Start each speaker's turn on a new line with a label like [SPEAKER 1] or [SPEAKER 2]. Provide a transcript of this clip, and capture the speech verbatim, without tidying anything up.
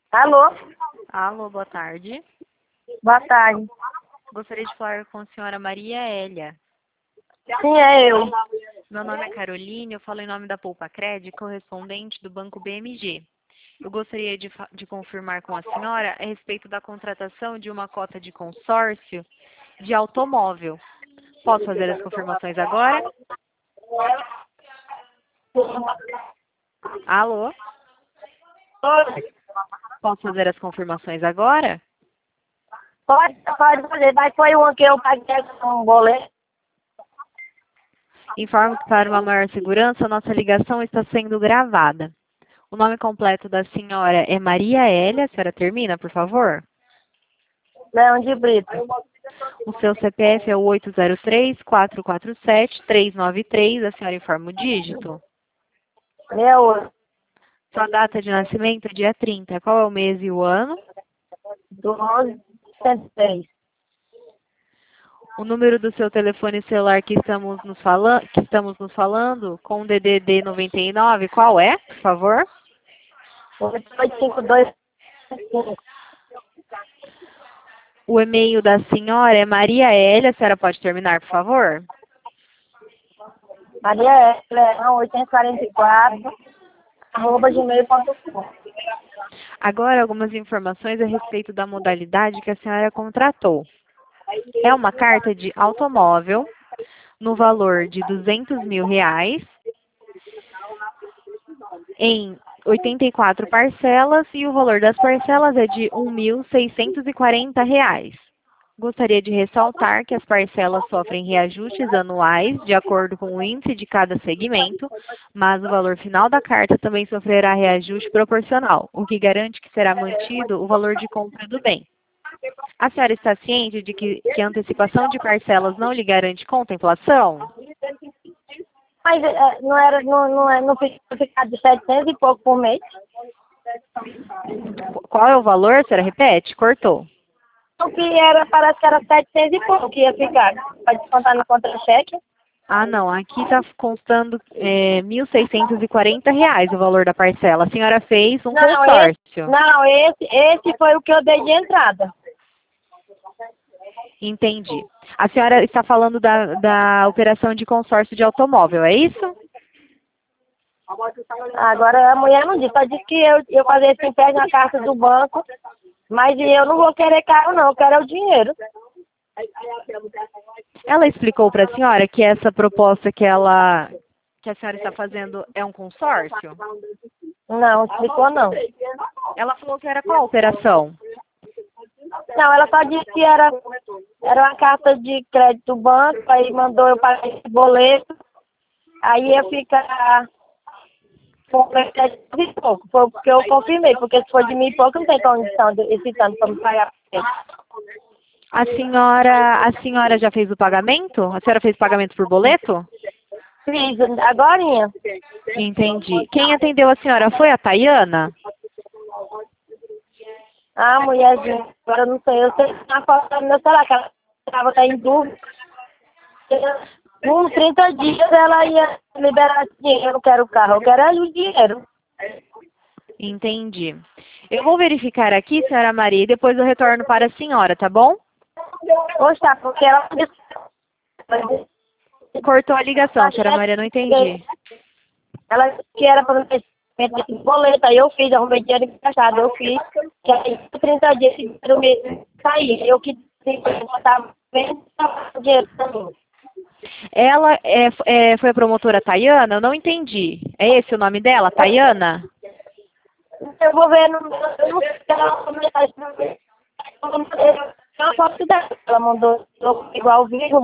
[SPEAKER 1] Alô?
[SPEAKER 2] Alô, boa tarde.
[SPEAKER 1] Boa tarde.
[SPEAKER 2] Gostaria de falar com a senhora Maria Hélia.
[SPEAKER 1] Sim, é eu.
[SPEAKER 2] Meu nome é Caroline, eu falo em nome da Poupa Cred, correspondente do Banco B M G. Eu gostaria de, fa- de confirmar com a senhora a respeito da contratação de uma cota de consórcio de automóvel. Posso fazer as confirmações agora? Alô?
[SPEAKER 1] Oi.
[SPEAKER 2] Posso fazer as confirmações agora?
[SPEAKER 1] Pode, pode fazer, mas foi uma que eu paguei com um boleto.
[SPEAKER 2] Informo que para uma maior segurança, nossa ligação está sendo gravada. O nome completo da senhora é Maria Hélia. A senhora termina, por favor?
[SPEAKER 1] Leão de Brito.
[SPEAKER 2] O seu C P F é o oito zero três, quatro quatro sete, três nove três. A senhora informa o dígito.
[SPEAKER 1] Meu,
[SPEAKER 2] Sua data de nascimento é dia trinta. Qual é o mês e o ano?
[SPEAKER 1] do onze cento e três.
[SPEAKER 2] O número do seu telefone celular que estamos nos falando, que estamos nos falando, com o D D D noventa e nove, qual é, por favor?
[SPEAKER 1] oito oito cinco dois cinco.
[SPEAKER 2] O e-mail da senhora é Maria Hélia. A senhora pode terminar, por favor?
[SPEAKER 1] Maria Leão oitocentos e quarenta e quatro, arroba gmail ponto com.
[SPEAKER 2] Agora, algumas informações a respeito da modalidade que a senhora contratou. É uma carta de automóvel no valor de duzentos mil reais em oitenta e quatro parcelas e o valor das parcelas é de um mil seiscentos e quarenta reais. Gostaria de ressaltar que as parcelas sofrem reajustes anuais de acordo com o índice de cada segmento, mas o valor final da carta também sofrerá reajuste proporcional, o que garante que será mantido o valor de compra do bem. A senhora está ciente de que, que a antecipação de parcelas não lhe garante contemplação?
[SPEAKER 1] Mas é, não era, não, não, é, não fica ficar de setecentos e pouco por mês.
[SPEAKER 2] Qual é o valor? A senhora repete? Cortou.
[SPEAKER 1] O que era, parece que era setecentos e pouco que ia ficar. Pode descontar no contra-cheque.
[SPEAKER 2] Ah, não. Aqui está constando é, mil seiscentos e quarenta reais o valor da parcela. A senhora fez um
[SPEAKER 1] Não, esse,
[SPEAKER 2] consórcio.
[SPEAKER 1] não, esse, esse foi o que eu dei de entrada.
[SPEAKER 2] Entendi. A senhora está falando da, da operação de consórcio de automóvel, é isso?
[SPEAKER 1] Agora a mulher não disse, só disse que eu, eu fazia esse empréstimo na carta do banco, mas eu não vou querer carro não, eu quero é o dinheiro.
[SPEAKER 2] Ela explicou para a senhora que essa proposta que ela que a senhora está fazendo é um consórcio?
[SPEAKER 1] Não, explicou não.
[SPEAKER 2] Ela falou que era qual operação?
[SPEAKER 1] Não, ela só disse que era, era uma carta de crédito do banco, aí mandou eu pagar esse boleto, aí ia ficar com crédito de pouco, foi o que eu confirmei, porque se for de mil e pouco não tem condição de esse tanto para me pagar.
[SPEAKER 2] A senhora, a senhora já fez o pagamento? A senhora fez pagamento por boleto?
[SPEAKER 1] Fiz, agorinha.
[SPEAKER 2] Entendi. Quem atendeu a senhora foi a Tayana?
[SPEAKER 1] Ah, mulherzinha, agora eu não sei, eu sei que na foto do meu celular, que ela estava até em dúvida. Uns trinta dias ela ia liberar esse dinheiro, eu não quero o carro, eu quero é o dinheiro.
[SPEAKER 2] Entendi. Eu vou verificar aqui, senhora Maria, e depois eu retorno para a senhora, tá bom?
[SPEAKER 1] Hoje tá, porque ela
[SPEAKER 2] Cortou a ligação, senhora Maria, não entendi.
[SPEAKER 1] ela disse que era para esse boleto, aí eu fiz, arrumei dinheiro emprestado, eu fiz, que aí trinta dias esse dinheiro me sair, eu que estava vendo o dinheiro também.
[SPEAKER 2] Ela é, é, foi a promotora Tayana? Eu não entendi. É esse o nome dela, Tayana?
[SPEAKER 1] Eu vou ver, no, eu não sei se ela mandou mensagem pra mim. Eu mandei uma foto dela, ela mandou igual vídeo.